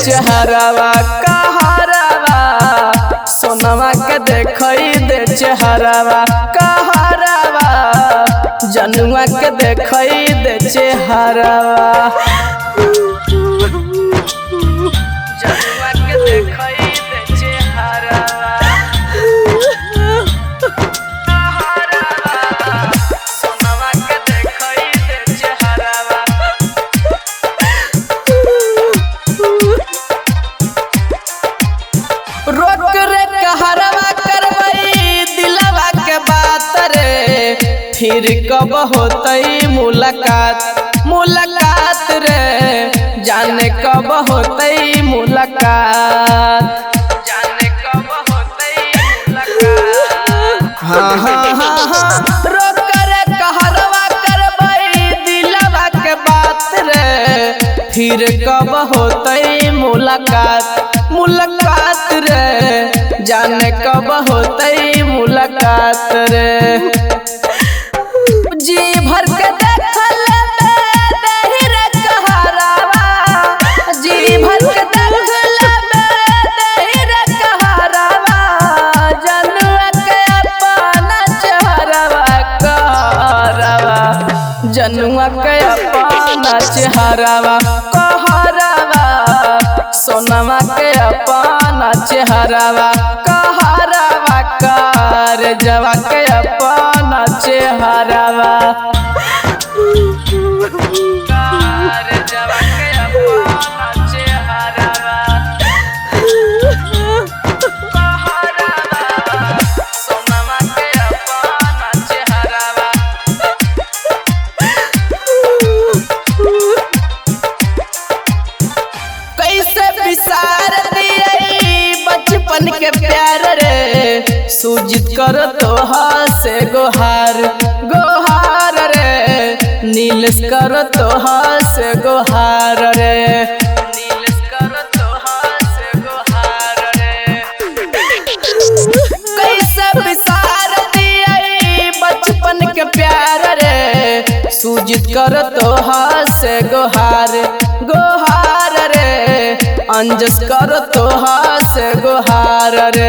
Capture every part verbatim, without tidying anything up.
चेहरावा कहरावा सोनवा के देखई दे चेहरावा कहरावा जनुआ के देखई दे चेहरावा जनुआ के देखई दे चेहरावा सोनवा के देखई दे चेहरावा रोक रे कहरवा करवई दिलवा के बात रे फिर कब होतई मुलाकात मुलाकात रे जाने कब होतई मुलाकात जाने कब होतई मुलाकात हाँ हाँ हाँ हाँ रोक रे कहरवा करवई दिलवा के बात रे फिर कब होतई मुलाकात मुलाकात रे जाने कब होतई मुलाकात रे जी भर के देखल देहि रे कहरावा जी भर के देखल देहि रे कहरावा जनुआ के अपना चेहरावा कहरावा जनुआ के अपना चेहरावा कहरावा सोनवा के अपना चेहरावा कहरावा कर जवा के अपना चेहरावा कर जवा के अपना चेहरावा कहरावा सोनवा के अपना चेहरावा कैसे विसार दियई बचपन के प्यार रे सूजित कर तोहा से गोहार गोहार रे नीलेश कर तोहा से गोहार रे नीलेश कर तोहा से गोहार रे कैसे विसार दियई बचपन के प्यार रे सूजित कर तोहा से गोहार गोहार रे अंजस कर तोहा से गोहार रे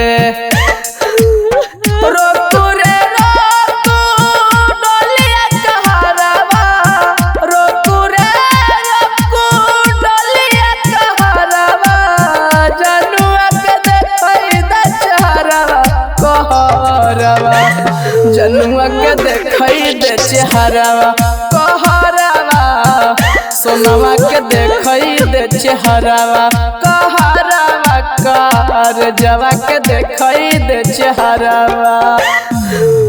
रोकू रे रोकू डोलिया कहरावा रोकू रे रोकू डोलिया कहरावा जनुआ के देखई दे चेहरावा कहरावा जनुआ के देखई दे चेहरावा कहरावा सोनवा के देखई दे चेहरावा कहरावा कर जवा के देखई दे चेहरावा।